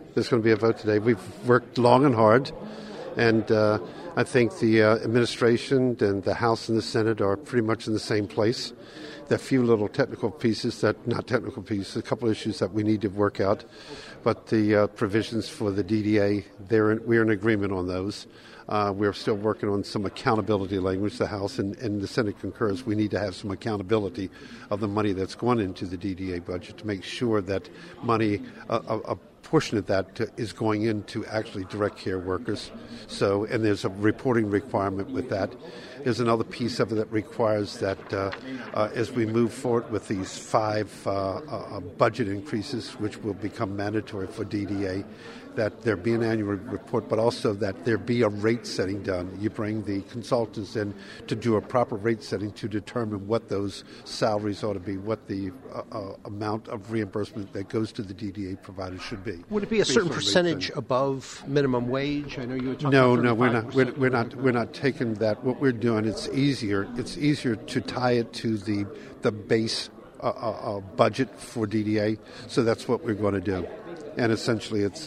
There's going to be a vote today. We've worked long and hard, and I think the administration and the House and the Senate are pretty much in the same place. There are a few little technical pieces a couple issues that we need to work out, but the provisions for the DDA, we're in agreement on those. We're still working on some accountability language. The House and the Senate concurs. We need to have some accountability of the money that's gone into the DDA budget to make sure that money, a portion of that is going into actually direct care workers. So, and there's a reporting requirement with that. There's another piece of it that requires that as we move forward with these 5 budget increases, which will become mandatory for DDA, that there be an annual report, but also that there be a rate setting done. You bring the consultants in to do a proper rate setting to determine what those salaries ought to be, what the amount of reimbursement that goes to the DDA providers should be. Would it be a certain percentage above minimum wage? I know you were talking No, about we're not taking that. What we're doing, it's easier to tie it to the base budget for DDA. So that's what we're going to do. And essentially, it's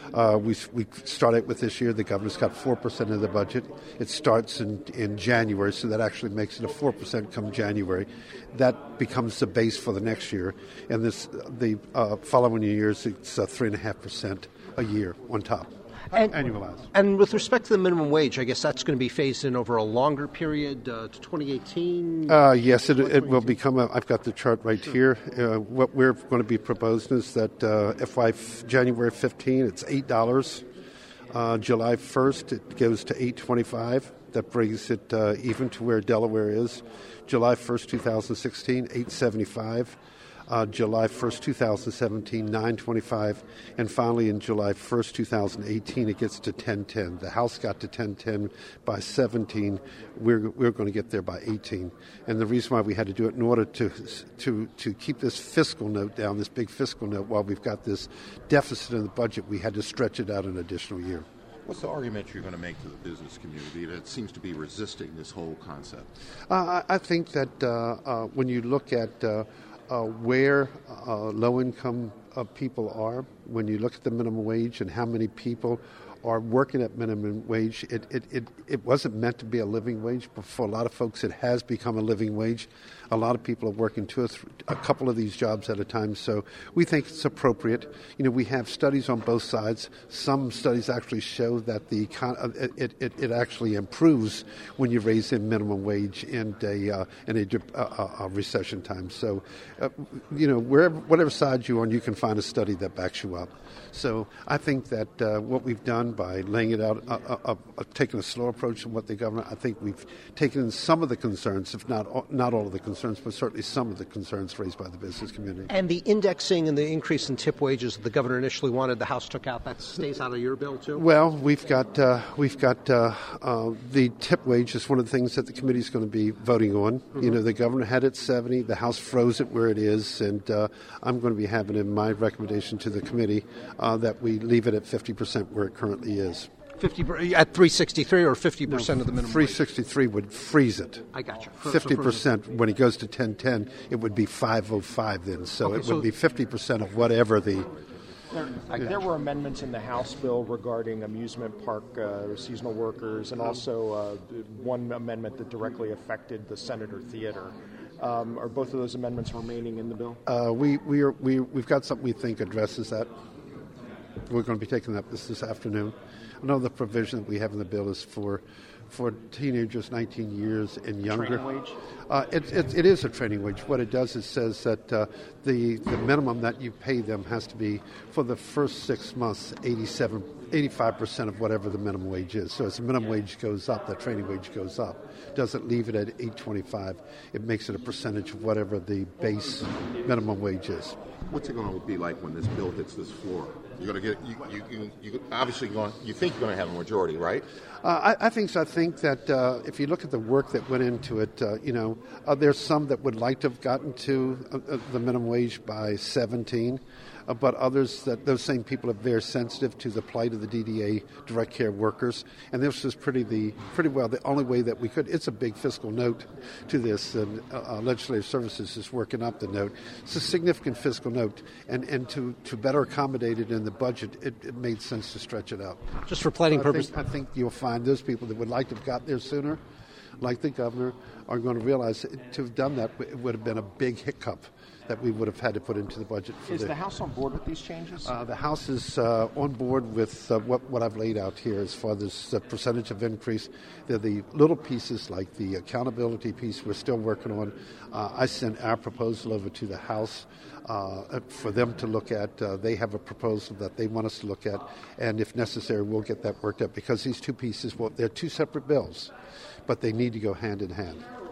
we started with this year. The governor's got 4% of the budget. It starts in January, so that actually makes it a 4% come January. That becomes the base for the next year. And the following years, it's 3.5% a year on top. Annualized. And with respect to the minimum wage, I guess that's going to be phased in over a longer period to 2018? Yes, it will become I've got the chart right here. What we're going to be proposing is that January 15, it's $8. July 1st, it goes to $8.25. That brings it even to where Delaware is. July 1st, 2016, $8.75. July 1st, 2017, $9.25, and finally in July 1st, 2018, it gets to $10.10. The House got to $10.10 by 17. We're going to get there by 18. And the reason why we had to do it in order to keep this fiscal note down, this big fiscal note, while we've got this deficit in the budget, we had to stretch it out an additional year. What's the argument you're going to make to the business community that seems to be resisting this whole concept? I think that when you look at where low-income people are, when you look at the minimum wage and how many people are working at minimum wage, it wasn't meant to be a living wage, but for a lot of folks it has become a living wage. A lot of people are working a couple of these jobs at a time, so we think it's appropriate. You know, we have studies on both sides. Some studies actually show that it actually improves when you raise the minimum wage in a recession time. So, whatever side you're on, you can find a study that backs you up. So I think that what we've done by laying it out, taking a slow approach from what the government, I think we've taken in some of the concerns, if not all of the concerns, but certainly some of the concerns raised by the business community. And the indexing and the increase in tip wages that the governor initially wanted, the House took out, that stays out of your bill too? Well, we've got the tip wage is one of the things that the committee is going to be voting on. Mm-hmm. You know, the governor had it 70, the House froze it where it is, and I'm going to be having in my recommendation to the committee that we leave it at 50% where it currently is. 50 at 363 or 50% of the minimum 363 wage? Would freeze it. I got you. 50%, when it goes to 1010, it would be 505 then. So it would be 50% of whatever the... There were amendments in the House bill regarding amusement park seasonal workers, and also one amendment that directly affected the Senator Theater. Are both of those amendments remaining in the bill? We've got something we think addresses that. We're going to be taking that this afternoon. Another provision that we have in the bill is for teenagers 19 years and younger. Training wage? It is a training wage. What it does is says that the minimum that you pay them has to be, for the first 6 months, 85% of whatever the minimum wage is. So as the minimum wage goes up, the training wage goes up. Doesn't leave it at $8.25. It makes it a percentage of whatever the base minimum wage is. What's it going to be like when this bill hits this floor? You're going to get you obviously you think you're going to have a majority, right? I think so. I think that if you look at the work that went into it, there's some that would like to have gotten to the minimum wage by 17. but others that those same people are very sensitive to the plight of the DDA direct care workers, and this was pretty well the only way that we could. It's a big fiscal note to this, and Legislative Services is working up the note. It's a significant fiscal note, and to better accommodate it in the budget, it made sense to stretch it out. Just for planning purposes. I think you'll find those people that would like to have got there sooner, like the governor, are going to realize to have done that, it would have been a big hiccup that we would have had to put into the budget. Is the House on board with these changes? The House is on board with what I've laid out here as far as the percentage of increase. They're the little pieces like the accountability piece we're still working on. I sent our proposal over to the House for them to look at. They have a proposal that they want us to look at, and if necessary, we'll get that worked out because these two pieces, they're two separate bills, but they need to go hand in hand.